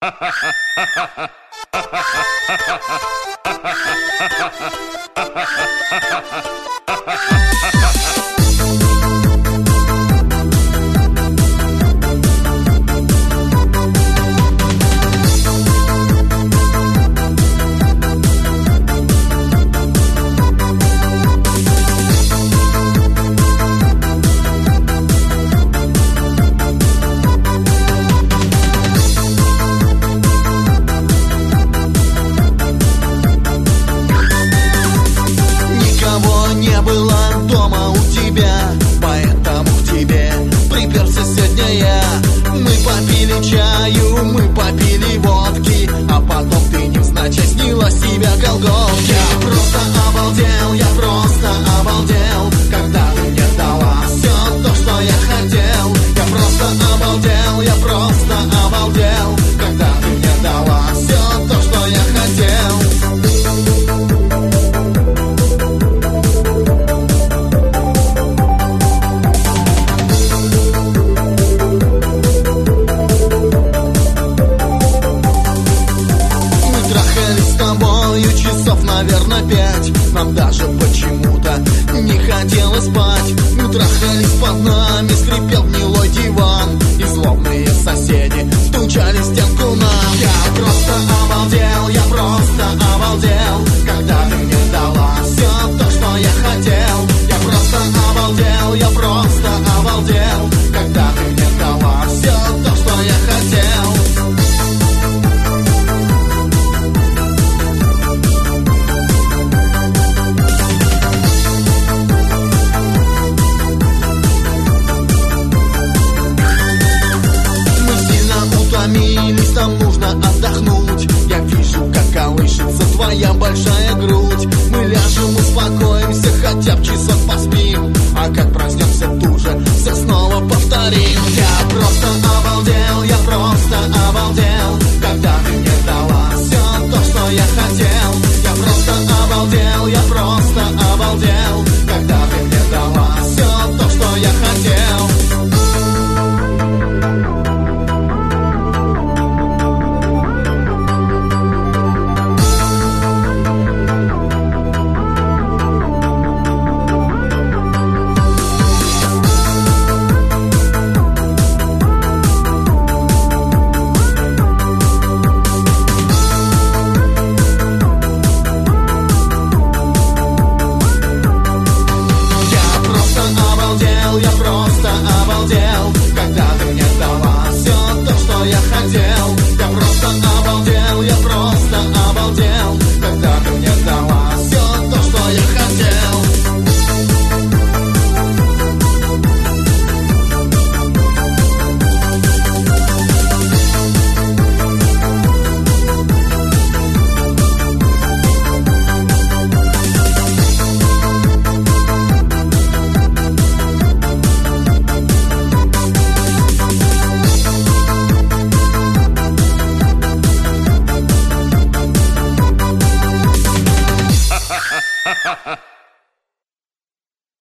Не было дома у тебя, поэтому к тебе приперся сегодня я. Мы попили чаю, мы попили водки, а потом ты невзначай снила себя Голгоф. Я просто обалдел, когда ты мне дала все то, что я хотел. Я просто обалдел, когда ты мне дала все то, что я хотел. Часов, наверное, 5. Нам даже почему-то не хотелось спать. Мы трахались, под нами скрипел гнилой диван, и злобные соседи стучали в стенку нам. Я просто обалдел, когда ты мне дала все то, что я хотел. Я просто обалдел, когда ты мне дала все то, что я хотел. Нам нужно отдохнуть. Я вижу, как колышется твоя большая грудь. Мы ляжем, успокоимся, хотя б часок поспим, а как проснемся тут же, все снова повторим.